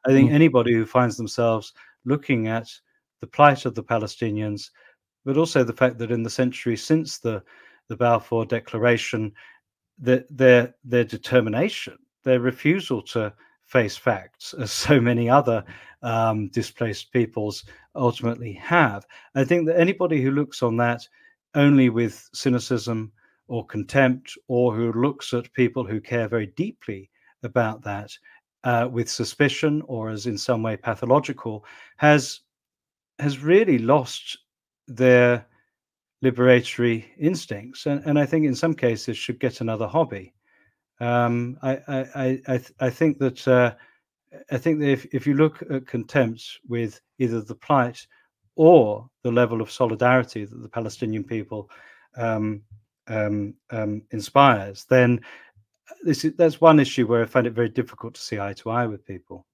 I think Mm. anybody who finds themselves looking at the plight of the Palestinians, but also the fact that in the century since the Balfour Declaration, their determination, their refusal to face facts, as so many other displaced peoples ultimately have. I think that anybody who looks on that only with cynicism or contempt, or who looks at people who care very deeply about that with suspicion or as in some way pathological, has really lost their liberatory instincts, and I think in some cases should get another hobby. I think that if you look at contempt with either the plight or the level of solidarity that the Palestinian people um, inspires, then that's one issue where I find it very difficult to see eye to eye with people.